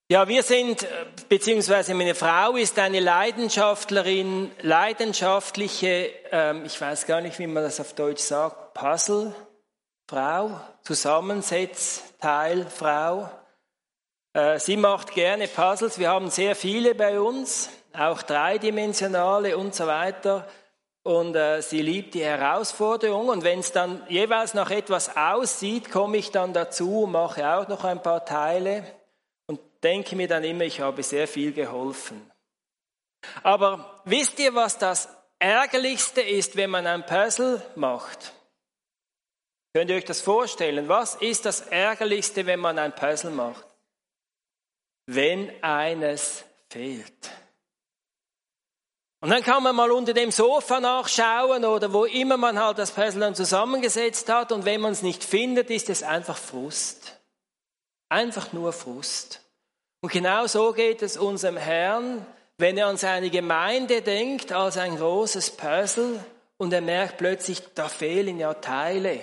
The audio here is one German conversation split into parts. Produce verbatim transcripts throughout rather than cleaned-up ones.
Ja, wir sind, beziehungsweise meine Frau ist eine Leidenschaftlerin, leidenschaftliche, ähm, ich weiß gar nicht, wie man das auf Deutsch sagt, Puzzle-Frau, Zusammensetzteilfrau. Äh, sie macht gerne Puzzles, wir haben sehr viele bei uns, auch dreidimensionale und so weiter. Und äh, sie liebt die Herausforderung. Und wenn es dann jeweils nach etwas aussieht, komme ich dann dazu und mache auch noch ein paar Teile. Denke mir dann immer, ich habe sehr viel geholfen. Aber wisst ihr, was das Ärgerlichste ist, wenn man ein Puzzle macht? Könnt ihr euch das vorstellen? Was ist das Ärgerlichste, wenn man ein Puzzle macht? Wenn eines fehlt. Und dann kann man mal unter dem Sofa nachschauen oder wo immer man halt das Puzzle dann zusammengesetzt hat. Und wenn man es nicht findet, ist es einfach Frust. Einfach nur Frust. Und genau so geht es unserem Herrn, wenn er an seine Gemeinde denkt, als ein großes Puzzle und er merkt plötzlich, da fehlen ja Teile.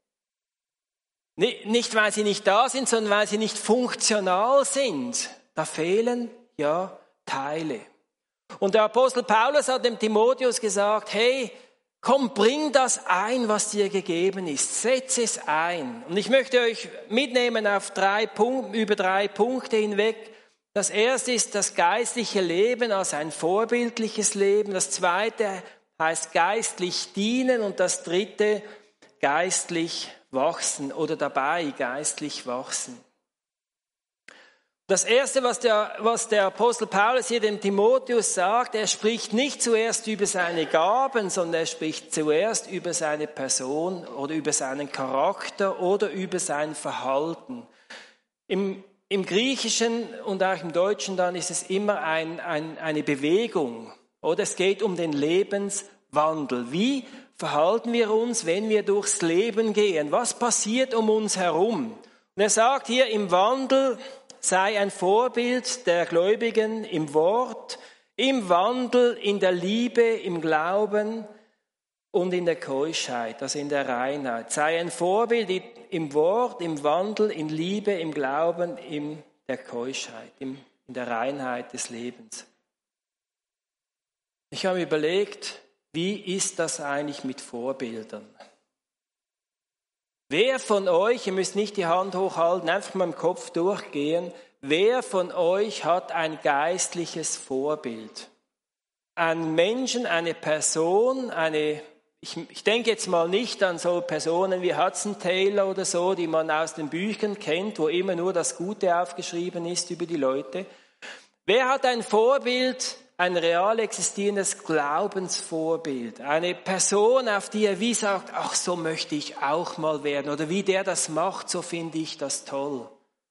Nicht, weil sie nicht da sind, sondern weil sie nicht funktional sind. Da fehlen ja Teile. Und der Apostel Paulus hat dem Timotheus gesagt, hey, komm, bring das ein, was dir gegeben ist. Setz es ein. Und ich möchte euch mitnehmen auf drei Punkte, über drei Punkte hinweg. Das erste ist das geistliche Leben als ein vorbildliches Leben. Das zweite heißt geistlich dienen und das dritte geistlich wachsen oder dabei geistlich wachsen. Das erste, was der, was der Apostel Paulus hier dem Timotheus sagt, er spricht nicht zuerst über seine Gaben, sondern er spricht zuerst über seine Person oder über seinen Charakter oder über sein Verhalten. Im Im Griechischen und auch im Deutschen dann ist es immer ein, ein, eine Bewegung. Oder es geht um den Lebenswandel. Wie verhalten wir uns, wenn wir durchs Leben gehen? Was passiert um uns herum? Und er sagt hier, im Wandel sei ein Vorbild der Gläubigen im Wort, im Wandel, in der Liebe, im Glauben und in der Keuschheit, also in der Reinheit. Sei ein Vorbild im Wort, im Wandel, in Liebe, im Glauben, in der Keuschheit, in der Reinheit des Lebens. Ich habe mir überlegt, wie ist das eigentlich mit Vorbildern? Wer von euch, ihr müsst nicht die Hand hochhalten, einfach mal im Kopf durchgehen, wer von euch hat ein geistliches Vorbild? Ein Menschen, eine Person, eine Ich, ich denke jetzt mal nicht an so Personen wie Hudson Taylor oder so, die man aus den Büchern kennt, wo immer nur das Gute aufgeschrieben ist über die Leute. Wer hat ein Vorbild, ein real existierendes Glaubensvorbild? Eine Person, auf die er wie sagt, ach, so möchte ich auch mal werden. Oder wie der das macht, so finde ich das toll.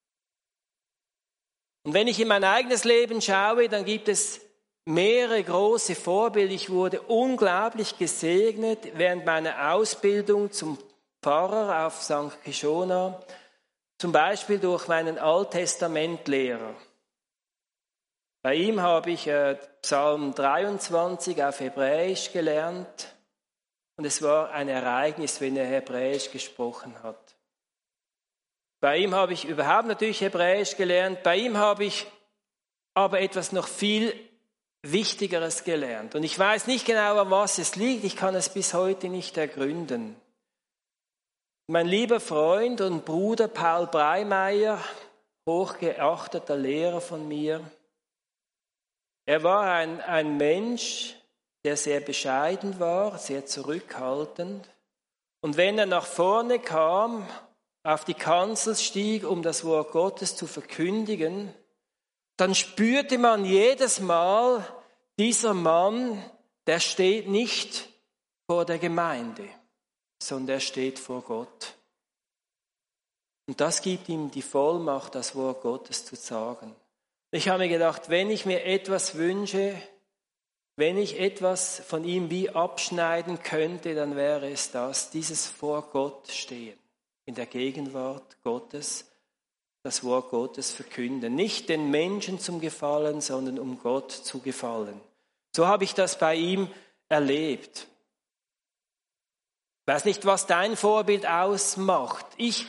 Und wenn ich in mein eigenes Leben schaue, dann gibt es mehrere große Vorbilder. Ich wurde unglaublich gesegnet während meiner Ausbildung zum Pfarrer auf Sankt Kishona, zum Beispiel durch meinen Alttestamentlehrer. Bei ihm habe ich äh, Psalm dreiundzwanzig auf Hebräisch gelernt und es war ein Ereignis, wenn er Hebräisch gesprochen hat. Bei ihm habe ich überhaupt natürlich Hebräisch gelernt, bei ihm habe ich aber etwas noch viel Wichtigeres gelernt. Und ich weiß nicht genau, an was es liegt. Ich kann es bis heute nicht ergründen. Mein lieber Freund und Bruder Paul Breimeyer, hochgeachteter Lehrer von mir, er war ein, ein Mensch, der sehr bescheiden war, sehr zurückhaltend. Und wenn er nach vorne kam, auf die Kanzel stieg, um das Wort Gottes zu verkündigen, dann spürte man jedes Mal, dieser Mann, der steht nicht vor der Gemeinde, sondern er steht vor Gott. Und das gibt ihm die Vollmacht, das Wort Gottes zu sagen. Ich habe mir gedacht, wenn ich mir etwas wünsche, wenn ich etwas von ihm wie abschneiden könnte, dann wäre es das, dieses vor Gott stehen, in der Gegenwart Gottes, das Wort Gottes verkünden. Nicht den Menschen zum Gefallen, sondern um Gott zu gefallen. So habe ich das bei ihm erlebt. Ich weiß nicht, was dein Vorbild ausmacht. Ich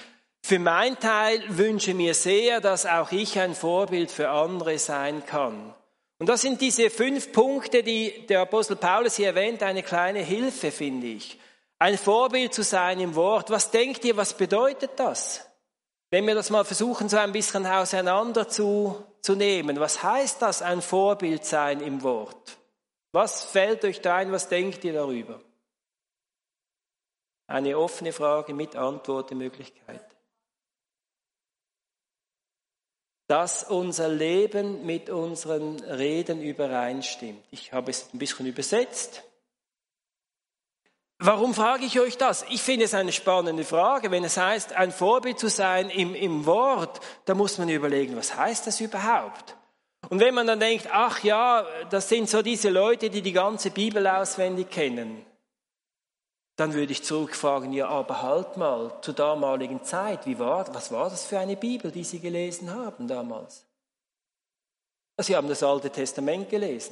Für meinen Teil wünsche mir sehr, dass auch ich ein Vorbild für andere sein kann. Und das sind diese fünf Punkte, die der Apostel Paulus hier erwähnt, eine kleine Hilfe, finde ich. Ein Vorbild zu sein im Wort. Was denkt ihr, was bedeutet das? Wenn wir das mal versuchen, so ein bisschen auseinander zu, zu nehmen. Was heißt das, ein Vorbild sein im Wort? Was fällt euch da ein, was denkt ihr darüber? Eine offene Frage mit Antwortmöglichkeit. Dass unser Leben mit unseren Reden übereinstimmt. Ich habe es ein bisschen übersetzt. Warum frage ich euch das? Ich finde es eine spannende Frage. Wenn es heißt, ein Vorbild zu sein im, im Wort, da muss man überlegen, was heißt das überhaupt? Und wenn man dann denkt, ach ja, das sind so diese Leute, die die ganze Bibel auswendig kennen, dann würde ich zurückfragen, ja, aber halt mal, zur damaligen Zeit, wie war, was war das für eine Bibel, die Sie gelesen haben damals? Sie haben das Alte Testament gelesen.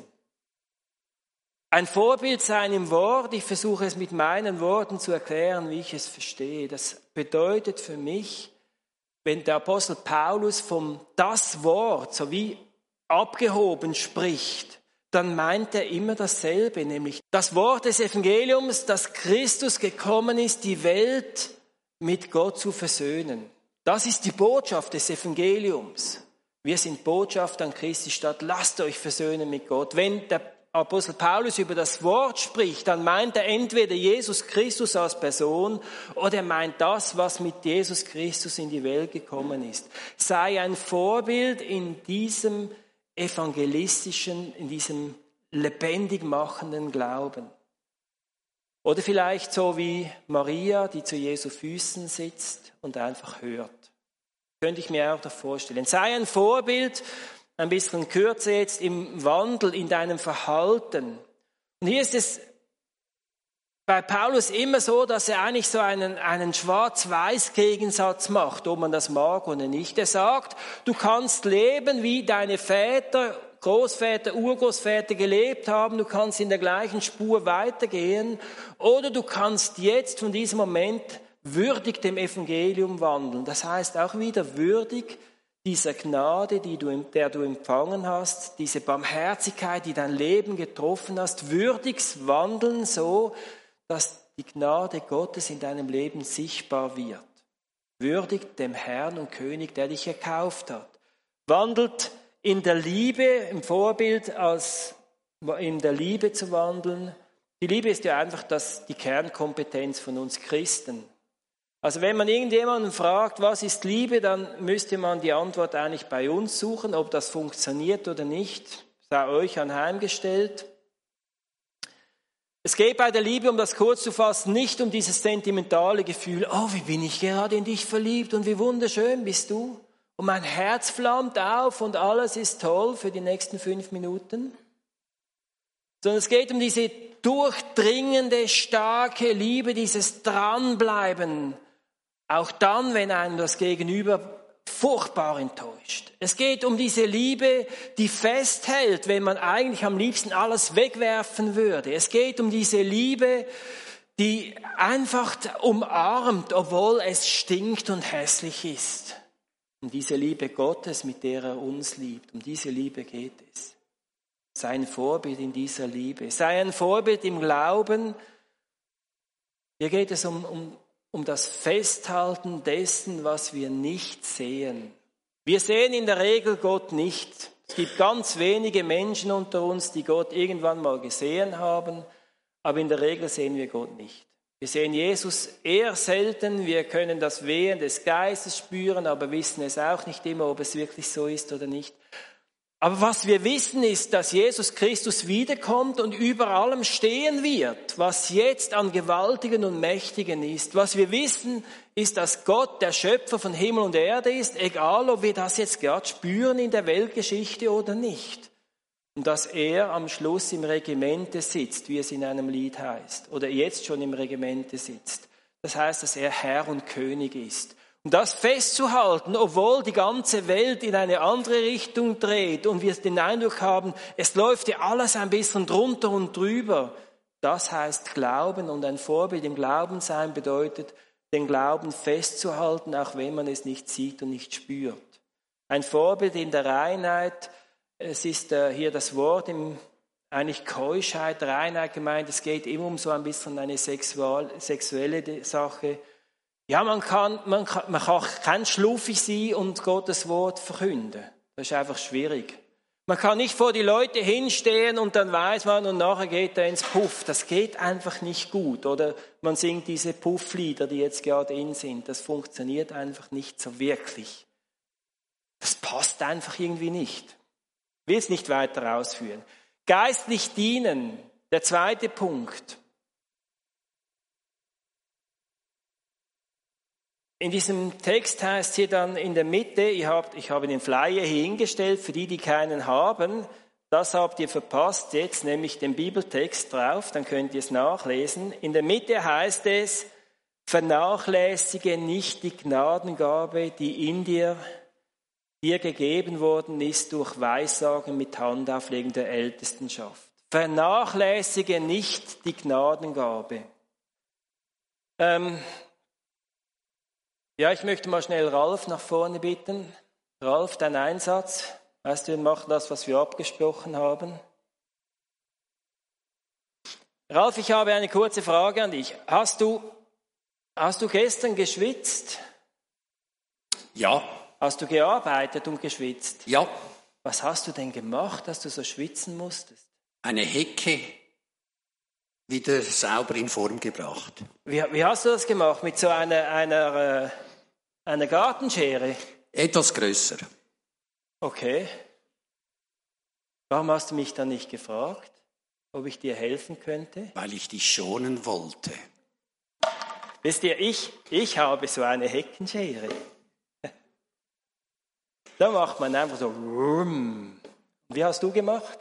Ein Vorbild sein im Wort, ich versuche es mit meinen Worten zu erklären, wie ich es verstehe. Das bedeutet für mich, wenn der Apostel Paulus vom das Wort sowie abgehoben spricht, dann meint er immer dasselbe, nämlich das Wort des Evangeliums, dass Christus gekommen ist, die Welt mit Gott zu versöhnen. Das ist die Botschaft des Evangeliums. Wir sind Botschaft an Christi Stadt, lasst euch versöhnen mit Gott. Wenn der Apostel Paulus über das Wort spricht, dann meint er entweder Jesus Christus als Person oder er meint das, was mit Jesus Christus in die Welt gekommen ist. Sei ein Vorbild in diesem evangelistischen, in diesem lebendig machenden Glauben. Oder vielleicht so wie Maria, die zu Jesu Füßen sitzt und einfach hört. Könnte ich mir auch da vorstellen. Sei ein Vorbild, ein bisschen kürzer jetzt, im Wandel, in deinem Verhalten. Und hier ist es bei Paulus immer so, dass er eigentlich so einen, einen Schwarz-Weiß-Gegensatz macht, ob man das mag oder nicht. Er sagt, du kannst leben, wie deine Väter, Großväter, Urgroßväter gelebt haben, du kannst in der gleichen Spur weitergehen, oder du kannst jetzt von diesem Moment würdig dem Evangelium wandeln. Das heißt auch wieder würdig dieser Gnade, die du, der du empfangen hast, diese Barmherzigkeit, die dein Leben getroffen hast, würdigs wandeln so, dass die Gnade Gottes in deinem Leben sichtbar wird. Würdig dem Herrn und König, der dich erkauft hat. Wandelt in der Liebe, im Vorbild als in der Liebe zu wandeln. Die Liebe ist ja einfach das, die Kernkompetenz von uns Christen. Also wenn man irgendjemanden fragt, was ist Liebe, dann müsste man die Antwort eigentlich bei uns suchen, ob das funktioniert oder nicht. Sei euch anheimgestellt. Es geht bei der Liebe, um das kurz zu fassen, nicht um dieses sentimentale Gefühl, oh, wie bin ich gerade in dich verliebt und wie wunderschön bist du. Und mein Herz flammt auf und alles ist toll für die nächsten fünf Minuten. Sondern es geht um diese durchdringende, starke Liebe, dieses Dranbleiben. Auch dann, wenn einem das Gegenüber furchtbar enttäuscht. Es geht um diese Liebe, die festhält, wenn man eigentlich am liebsten alles wegwerfen würde. Es geht um diese Liebe, die einfach umarmt, obwohl es stinkt und hässlich ist. Um diese Liebe Gottes, mit der er uns liebt. Um diese Liebe geht es. Sei ein Vorbild in dieser Liebe. Sei ein Vorbild im Glauben. Hier geht es um, um um das Festhalten dessen, was wir nicht sehen. Wir sehen in der Regel Gott nicht. Es gibt ganz wenige Menschen unter uns, die Gott irgendwann mal gesehen haben, aber in der Regel sehen wir Gott nicht. Wir sehen Jesus eher selten, wir können das Wehen des Geistes spüren, aber wissen es auch nicht immer, ob es wirklich so ist oder nicht. Aber was wir wissen ist, dass Jesus Christus wiederkommt und über allem stehen wird, was jetzt an Gewaltigen und Mächtigen ist. Was wir wissen, ist, dass Gott der Schöpfer von Himmel und Erde ist, egal ob wir das jetzt gerade spüren in der Weltgeschichte oder nicht. Und dass er am Schluss im Regimente sitzt, wie es in einem Lied heißt, oder jetzt schon im Regimente sitzt. Das heißt, dass er Herr und König ist. Und das festzuhalten, obwohl die ganze Welt in eine andere Richtung dreht und wir den Eindruck haben, es läuft ja alles ein bisschen drunter und drüber. Das heißt Glauben, und ein Vorbild im Glauben sein bedeutet, den Glauben festzuhalten, auch wenn man es nicht sieht und nicht spürt. Ein Vorbild in der Reinheit, es ist hier das Wort im eigentlich Keuschheit, Reinheit gemeint, es geht immer um so ein bisschen eine sexual, sexuelle Sache. Ja, man kann, man kann, man kann kein schluffig sein und Gottes Wort verkünden. Das ist einfach schwierig. Man kann nicht vor die Leute hinstehen und dann weiß man und nachher geht er ins Puff. Das geht einfach nicht gut. Oder man singt diese Pufflieder, die jetzt gerade in sind. Das funktioniert einfach nicht so wirklich. Das passt einfach irgendwie nicht. Ich will es nicht weiter ausführen. Geistlich dienen, der zweite Punkt. In diesem Text heißt hier dann in der Mitte, ihr habt, ich habe den Flyer hier hingestellt, für die, die keinen haben, das habt ihr verpasst, jetzt nämlich den Bibeltext drauf, dann könnt ihr es nachlesen. In der Mitte heißt es, vernachlässige nicht die Gnadengabe, die in dir, dir gegeben worden ist durch Weissagen mit Handauflegen der Ältestenschaft. Vernachlässige nicht die Gnadengabe. Ähm, Ja, ich möchte mal schnell Ralf nach vorne bitten. Ralf, dein Einsatz. Weißt du, wir machen das, was wir abgesprochen haben. Ralf, ich habe eine kurze Frage an dich. Hast du, hast du gestern geschwitzt? Ja. Hast du gearbeitet und geschwitzt? Ja. Was hast du denn gemacht, dass du so schwitzen musstest? Eine Hecke wieder sauber in Form gebracht. Wie, wie hast du das gemacht? Mit so einer, einer, einer Gartenschere? Etwas größer. Okay. Warum hast du mich dann nicht gefragt, ob ich dir helfen könnte? Weil ich dich schonen wollte. Wisst ihr, ich, ich habe so eine Heckenschere. Da macht man einfach so. Wie hast du gemacht?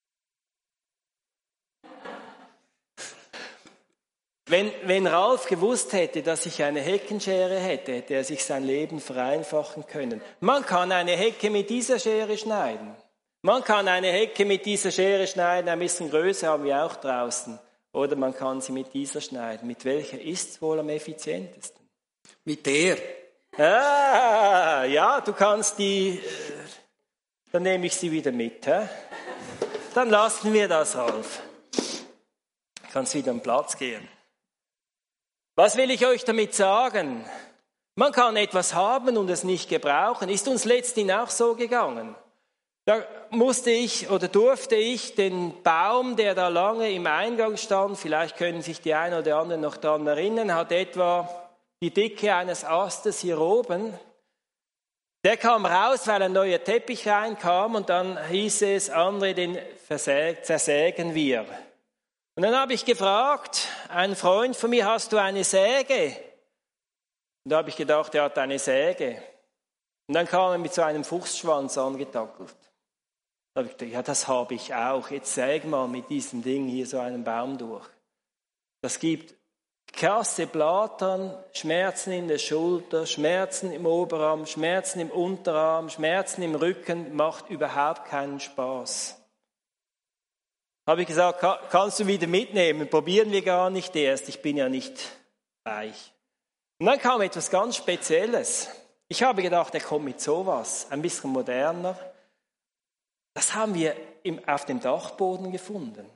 Wenn, wenn Ralf gewusst hätte, dass ich eine Heckenschere hätte, hätte er sich sein Leben vereinfachen können. Man kann eine Hecke mit dieser Schere schneiden. Man kann eine Hecke mit dieser Schere schneiden, ein bisschen größer haben wir auch draußen. Oder man kann sie mit dieser schneiden. Mit welcher ist es wohl am effizientesten? Mit der. Ah, ja, du kannst die, dann nehme ich sie wieder mit. He? Dann lassen wir das, Ralf. Du kannst wieder am Platz gehen. Was will ich euch damit sagen? Man kann etwas haben und es nicht gebrauchen. Ist uns letztendlich auch so gegangen. Da musste ich oder durfte ich den Baum, der da lange im Eingang stand, vielleicht können sich die einen oder anderen noch daran erinnern, hat etwa die Dicke eines Astes hier oben. Der kam raus, weil ein neuer Teppich reinkam und dann hieß es, André, den zersägen wir. Und dann habe ich gefragt, ein Freund von mir, hast du eine Säge? Und da habe ich gedacht, er hat eine Säge. Und dann kam er mit so einem Fuchsschwanz angetackelt. Da habe ich gedacht, ja, das habe ich auch. Jetzt säg mal mit diesem Ding hier so einen Baum durch. Das gibt krasse Blattern, Schmerzen in der Schulter, Schmerzen im Oberarm, Schmerzen im Unterarm, Schmerzen im Rücken, macht überhaupt keinen Spaß. Habe ich gesagt, kannst du wieder mitnehmen, probieren wir gar nicht erst, ich bin ja nicht weich. Und dann kam etwas ganz Spezielles. Ich habe gedacht, er kommt mit sowas, ein bisschen moderner. Das haben wir im, auf dem Dachboden gefunden.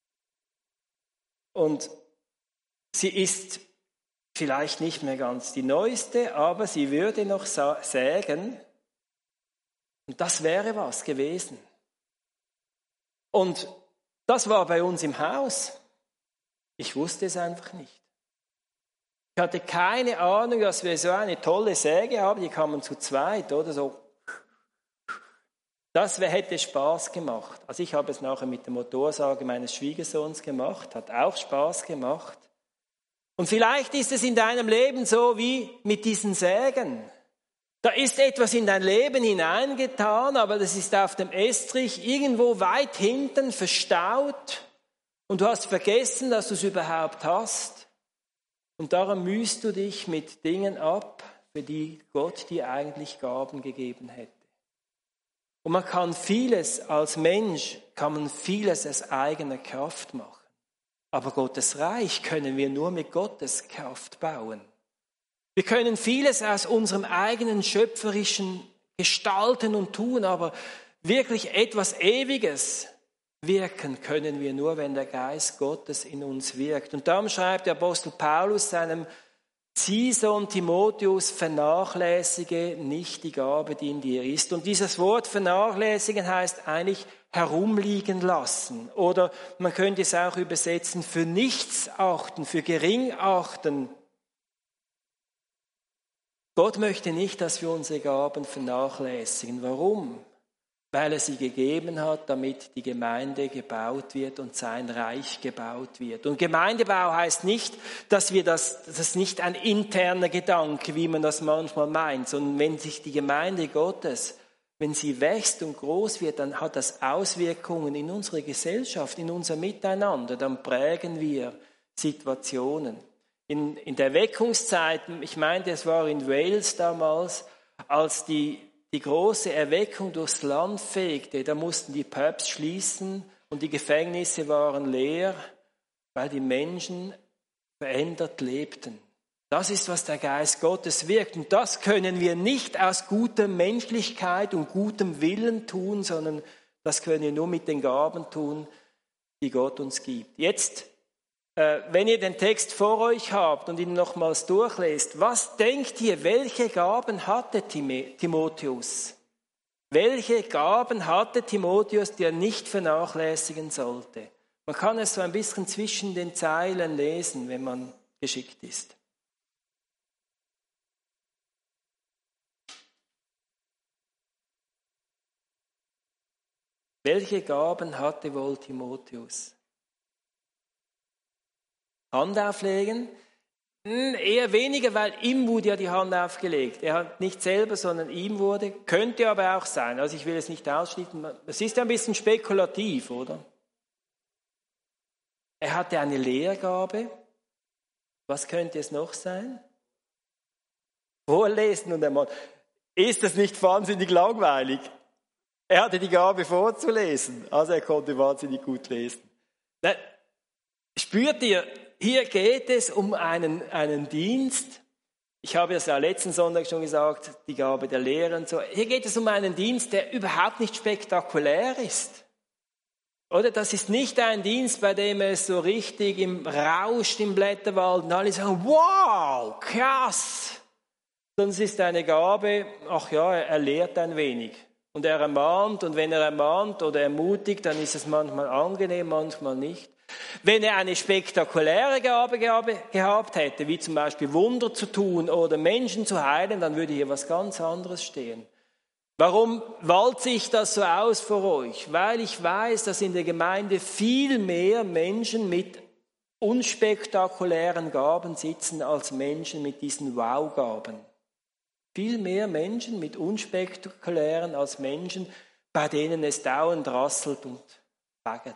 Und sie ist vielleicht nicht mehr ganz die neueste, aber sie würde noch sägen. Und das wäre was gewesen. Und das war bei uns im Haus. Ich wusste es einfach nicht. Ich hatte keine Ahnung, dass wir so eine tolle Säge haben. Die kann man zu zweit oder so. Das hätte Spaß gemacht. Also ich habe es nachher mit der Motorsäge meines Schwiegersohns gemacht. Hat auch Spaß gemacht. Und vielleicht ist es in deinem Leben so wie mit diesen Sägen. Da ist etwas in dein Leben hineingetan, aber das ist auf dem Estrich irgendwo weit hinten verstaut und du hast vergessen, dass du es überhaupt hast. Und darum mühst du dich mit Dingen ab, für die Gott dir eigentlich Gaben gegeben hätte. Und man kann vieles als Mensch, kann man vieles aus eigener Kraft machen. Aber Gottes Reich können wir nur mit Gottes Kraft bauen. Wir können vieles aus unserem eigenen schöpferischen Gestalten und tun, aber wirklich etwas Ewiges wirken können wir nur, wenn der Geist Gottes in uns wirkt. Und darum schreibt der Apostel Paulus seinem Ziehsohn Timotheus, vernachlässige nicht die Gabe, die in dir ist. Und dieses Wort vernachlässigen heißt eigentlich herumliegen lassen. Oder man könnte es auch übersetzen, für nichts achten, für gering achten. Gott möchte nicht, dass wir unsere Gaben vernachlässigen. Warum? Weil er sie gegeben hat, damit die Gemeinde gebaut wird und sein Reich gebaut wird. Und Gemeindebau heißt nicht, dass wir das, das ist nicht ein interner Gedanke, wie man das manchmal meint, sondern wenn sich die Gemeinde Gottes, wenn sie wächst und groß wird, dann hat das Auswirkungen in unsere Gesellschaft, in unser Miteinander, dann prägen wir Situationen. In, in der Erweckungszeit, ich meinte, es war in Wales damals, als die die große Erweckung durchs Land fegte, da mussten die Pubs schließen und die Gefängnisse waren leer, weil die Menschen verändert lebten. Das ist, was der Geist Gottes wirkt. Und das können wir nicht aus guter Menschlichkeit und gutem Willen tun, sondern das können wir nur mit den Gaben tun, die Gott uns gibt. Jetzt, äh, wenn ihr den Text vor euch habt und ihn nochmals durchlest, was denkt ihr, welche Gaben hatte Timotheus? Welche Gaben hatte Timotheus, die er nicht vernachlässigen sollte? Man kann es so ein bisschen zwischen den Zeilen lesen, wenn man geschickt ist. Welche Gaben hatte wohl Timotheus? Hand auflegen? Hm, eher weniger, weil ihm wurde ja die Hand aufgelegt. Er hat nicht selber, sondern ihm wurde. Könnte aber auch sein. Also ich will es nicht ausschließen. Es ist ein bisschen spekulativ, oder? Er hatte eine Lehrgabe. Was könnte es noch sein? Vorlesen und einmal. Ist das nicht wahnsinnig langweilig? Er hatte die Gabe vorzulesen. Also er konnte wahnsinnig gut lesen. Na, spürt ihr, hier geht es um einen, einen Dienst. Ich habe es ja letzten Sonntag schon gesagt, die Gabe der Lehre und so. Hier geht es um einen Dienst, der überhaupt nicht spektakulär ist. Oder das ist nicht ein Dienst, bei dem es so richtig im rauscht im Blätterwald und alle sagen, wow, krass. Sondern es ist eine Gabe, ach ja, er lehrt ein wenig. Und er ermahnt, und wenn er ermahnt oder ermutigt, dann ist es manchmal angenehm, manchmal nicht. Wenn er eine spektakuläre Gabe gehabt hätte, wie zum Beispiel Wunder zu tun oder Menschen zu heilen, dann würde hier was ganz anderes stehen. Warum walze ich das so aus vor euch? Weil ich weiß, dass in der Gemeinde viel mehr Menschen mit unspektakulären Gaben sitzen als Menschen mit diesen Wow-Gaben. Viel mehr Menschen mit unspektakulären als Menschen, bei denen es dauernd rasselt und bagget.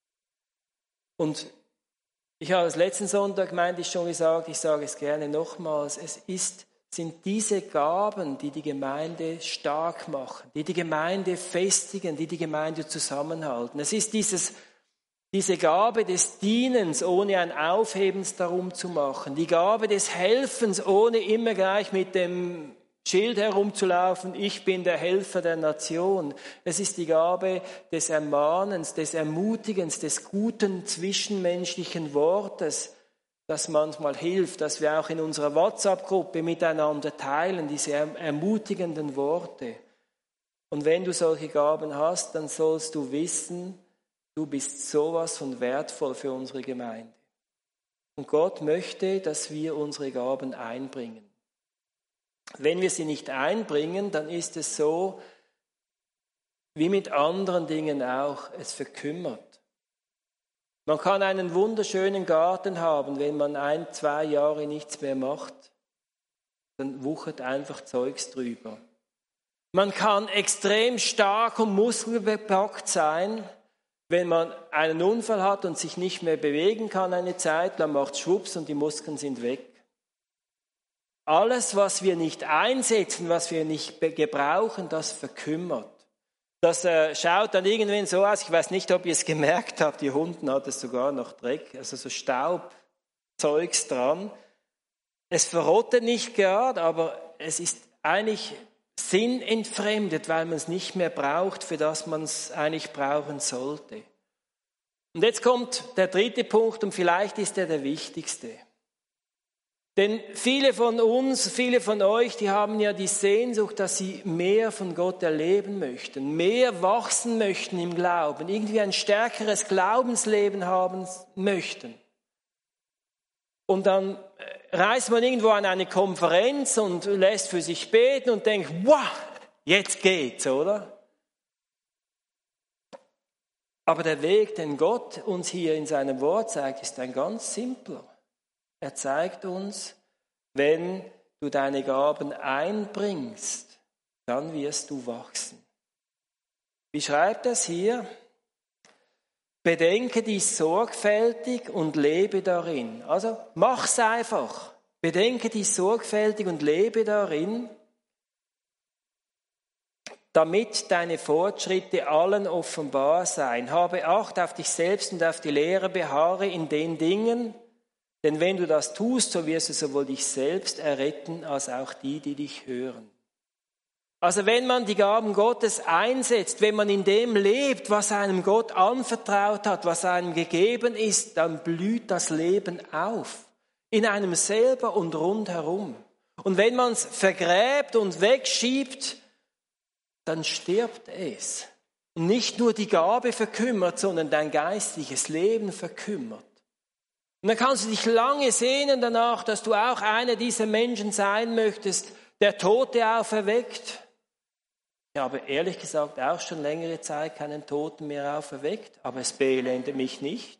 Und ich habe es letzten Sonntag, meinte ich schon gesagt, ich sage es gerne nochmals, es ist, sind diese Gaben, die die Gemeinde stark machen, die die Gemeinde festigen, die die Gemeinde zusammenhalten. Es ist dieses, diese Gabe des Dienens, ohne ein Aufhebens darum zu machen, die Gabe des Helfens, ohne immer gleich mit dem Schild herumzulaufen, ich bin der Helfer der Nation. Es ist die Gabe des Ermahnens, des Ermutigens, des guten zwischenmenschlichen Wortes, das manchmal hilft, dass wir auch in unserer WhatsApp-Gruppe miteinander teilen, diese ermutigenden Worte. Und wenn du solche Gaben hast, dann sollst du wissen, du bist sowas von wertvoll für unsere Gemeinde. Und Gott möchte, dass wir unsere Gaben einbringen. Wenn wir sie nicht einbringen, dann ist es so, wie mit anderen Dingen auch, es verkümmert. Man kann einen wunderschönen Garten haben, wenn man ein, zwei Jahre nichts mehr macht, dann wuchert einfach Zeugs drüber. Man kann extrem stark und muskelbepackt sein, wenn man einen Unfall hat und sich nicht mehr bewegen kann eine Zeit, dann macht es schwupps und die Muskeln sind weg. Alles, was wir nicht einsetzen, was wir nicht gebrauchen, das verkümmert. Das äh, schaut dann irgendwann so aus, ich weiß nicht, ob ihr es gemerkt habt, hier unten hat es sogar noch Dreck, also so Staubzeugs dran. Es verrottet nicht gerade, aber es ist eigentlich sinnentfremdet, weil man es nicht mehr braucht, für das man es eigentlich brauchen sollte. Und jetzt kommt der dritte Punkt und vielleicht ist er der wichtigste. Denn viele von uns, viele von euch, die haben ja die Sehnsucht, dass sie mehr von Gott erleben möchten, mehr wachsen möchten im Glauben, irgendwie ein stärkeres Glaubensleben haben möchten. Und dann reist man irgendwo an eine Konferenz und lässt für sich beten und denkt, wow, jetzt geht's, oder? Aber der Weg, den Gott uns hier in seinem Wort zeigt, ist ein ganz simpler. Er zeigt uns, wenn du deine Gaben einbringst, dann wirst du wachsen. Wie schreibt er es hier? Bedenke dies sorgfältig und lebe darin. Also mach's einfach. Bedenke dies sorgfältig und lebe darin, damit deine Fortschritte allen offenbar seien. Habe Acht auf dich selbst und auf die Lehre, beharre in den Dingen, denn wenn du das tust, so wirst du sowohl dich selbst erretten, als auch die, die dich hören. Also wenn man die Gaben Gottes einsetzt, wenn man in dem lebt, was einem Gott anvertraut hat, was einem gegeben ist, dann blüht das Leben auf. In einem selber und rundherum. Und wenn man es vergräbt und wegschiebt, dann stirbt es. Und nicht nur die Gabe verkümmert, sondern dein geistliches Leben verkümmert. Und dann kannst du dich lange sehnen danach, dass du auch einer dieser Menschen sein möchtest, der Tote auferweckt. Ich habe ehrlich gesagt auch schon längere Zeit keinen Toten mehr auferweckt, aber es beelendet mich nicht.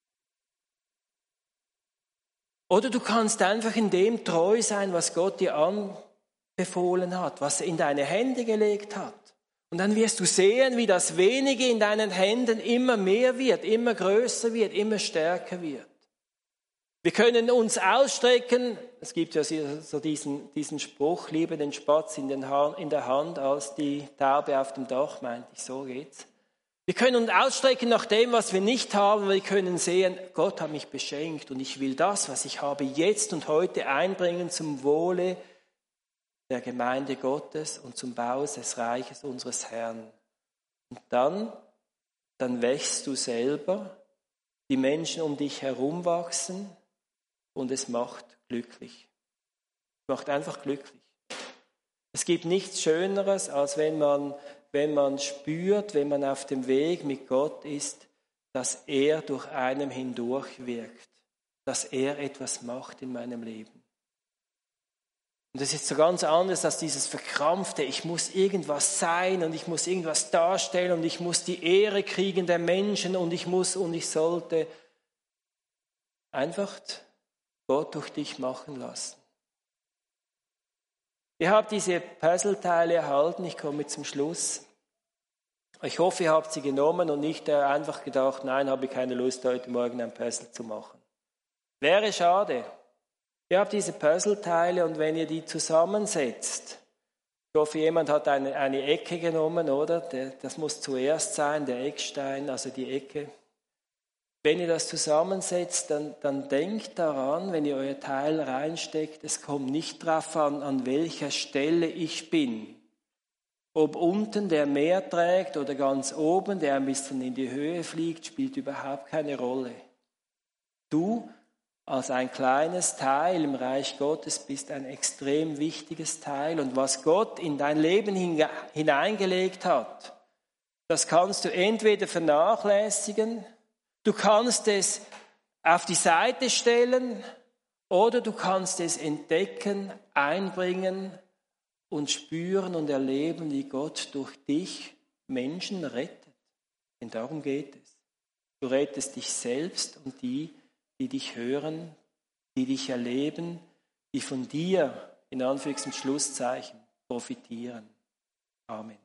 Oder du kannst einfach in dem treu sein, was Gott dir anbefohlen hat, was er in deine Hände gelegt hat. Und dann wirst du sehen, wie das Wenige in deinen Händen immer mehr wird, immer größer wird, immer stärker wird. Wir können uns ausstrecken, es gibt ja so diesen, diesen Spruch, lieber den Spatz in, den ha- in der Hand als die Taube auf dem Dach, meinte ich, so geht's. Wir können uns ausstrecken nach dem, was wir nicht haben, wir können sehen, Gott hat mich beschenkt und ich will das, was ich habe, jetzt und heute einbringen zum Wohle der Gemeinde Gottes und zum Bau des Reiches unseres Herrn. Und dann, dann wächst du selber, die Menschen um dich herum wachsen, und es macht glücklich. Es macht einfach glücklich. Es gibt nichts Schöneres, als wenn man, wenn man spürt, wenn man auf dem Weg mit Gott ist, dass er durch einen hindurch wirkt, dass er etwas macht in meinem Leben. Und das ist so ganz anders als dieses verkrampfte, ich muss irgendwas sein und ich muss irgendwas darstellen und ich muss die Ehre kriegen der Menschen und ich muss und ich sollte. Einfach Gott durch dich machen lassen. Ihr habt diese Puzzleteile erhalten, ich komme zum Schluss. Ich hoffe, ihr habt sie genommen und nicht einfach gedacht, nein, habe ich keine Lust, heute Morgen ein Puzzle zu machen. Wäre schade. Ihr habt diese Puzzleteile und wenn ihr die zusammensetzt, ich hoffe, jemand hat eine, eine Ecke genommen, oder? Das muss zuerst sein, der Eckstein, also die Ecke. Wenn ihr das zusammensetzt, dann, dann denkt daran, wenn ihr euer Teil reinsteckt, es kommt nicht darauf an, an welcher Stelle ich bin. Ob unten der mehr trägt oder ganz oben, der ein bisschen in die Höhe fliegt, spielt überhaupt keine Rolle. Du als ein kleines Teil im Reich Gottes bist ein extrem wichtiges Teil. Und was Gott in dein Leben hineingelegt hat, das kannst du entweder vernachlässigen, du kannst es auf die Seite stellen oder du kannst es entdecken, einbringen und spüren und erleben, wie Gott durch dich Menschen rettet. Denn darum geht es. Du rettest dich selbst und die, die dich hören, die dich erleben, die von dir, in Anführungs- und Schlusszeichen, profitieren. Amen.